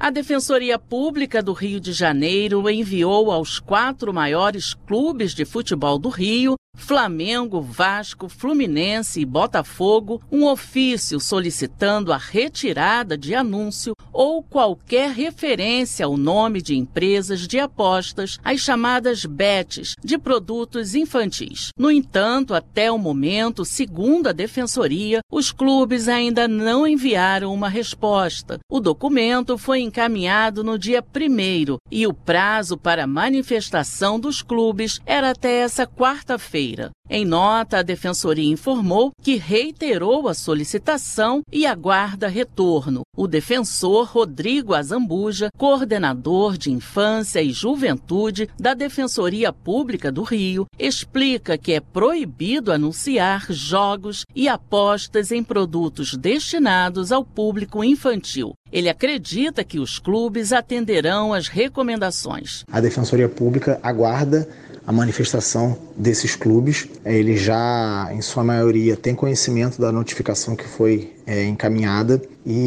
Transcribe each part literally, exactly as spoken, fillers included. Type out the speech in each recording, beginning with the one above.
A Defensoria Pública do Rio de Janeiro enviou aos quatro maiores clubes de futebol do Rio, Flamengo, Vasco, Fluminense e Botafogo, um ofício solicitando a retirada de anúncio ou qualquer referência ao nome de empresas de apostas, as chamadas bets, de produtos infantis. No entanto, até o momento, segundo a Defensoria, os clubes ainda não enviaram uma resposta. O documento foi encaminhado no dia primeiro e o prazo para manifestação dos clubes era até essa quarta-feira. Em nota, a Defensoria informou que reiterou a solicitação e aguarda retorno. O defensor Rodrigo Azambuja, coordenador de Infância e Juventude da Defensoria Pública do Rio, explica que é proibido anunciar jogos e apostas em produtos destinados ao público infantil. Ele acredita que os clubes atenderão às recomendações. A Defensoria Pública aguarda a manifestação desses clubes. Eles já, em sua maioria, têm conhecimento da notificação que foi é, encaminhada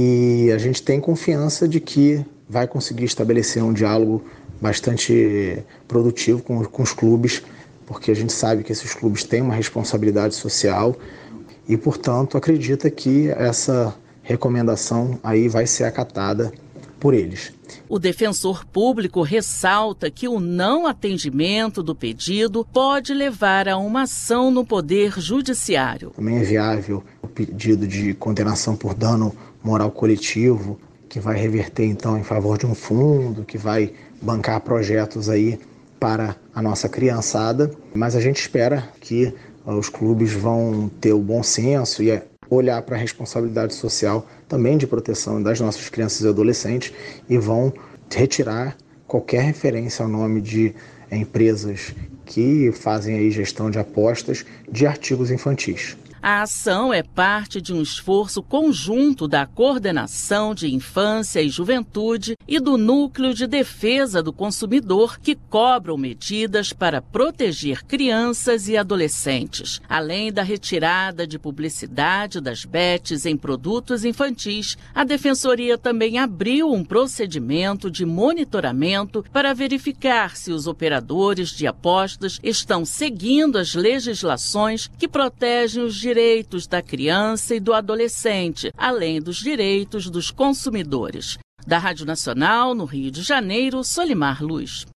e a gente tem confiança de que vai conseguir estabelecer um diálogo bastante produtivo com, com os clubes, porque a gente sabe que esses clubes têm uma responsabilidade social e, portanto, acredita que essa recomendação aí vai ser acatada por eles. O defensor público ressalta que o não atendimento do pedido pode levar a uma ação no Poder Judiciário. Também é viável o pedido de condenação por dano moral coletivo, que vai reverter então em favor de um fundo, que vai bancar projetos aí para a nossa criançada. Mas a gente espera que os clubes vão ter o bom senso e olhar para a responsabilidade social também de proteção das nossas crianças e adolescentes e vão retirar qualquer referência ao nome de empresas que fazem aí gestão de apostas de artigos infantis. A ação é parte de um esforço conjunto da Coordenação de Infância e Juventude e do Núcleo de Defesa do Consumidor, que cobram medidas para proteger crianças e adolescentes. Além da retirada de publicidade das bets em produtos infantis, a Defensoria também abriu um procedimento de monitoramento para verificar se os operadores de apostas estão seguindo as legislações que protegem os direitos da criança e do adolescente, além dos direitos dos consumidores. Da Rádio Nacional, no Rio de Janeiro, Solimar Luz.